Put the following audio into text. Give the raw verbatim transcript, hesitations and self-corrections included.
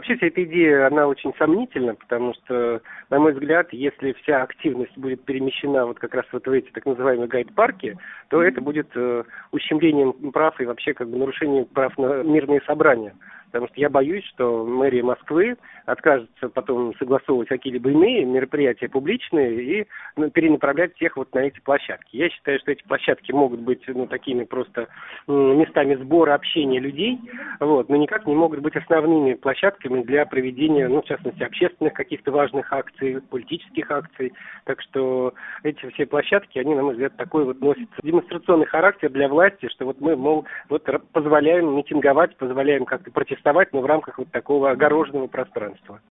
Вообще вся эта идея, она очень сомнительна, потому что, на мой взгляд, если вся активность будет перемещена вот как раз вот в эти так называемые гайд-парки, то это будет э, ущемлением прав и вообще как бы нарушением прав на мирные собрания. Потому что я боюсь, что мэрия Москвы откажется потом согласовывать какие-либо иные мероприятия публичные и ну, перенаправлять всех вот на эти площадки. Я считаю, что эти площадки могут быть ну, такими просто м, местами сбора общения людей, вот, но никак не могут быть основными площадками для проведения, ну, в частности, общественных каких-то важных акций, политических акций. Так что эти все площадки, они, на мой взгляд, такой вот носят демонстрационный характер для власти, что вот мы, мол, вот позволяем митинговать, позволяем как-то протестовать, но в рамках вот такого огороженного пространства.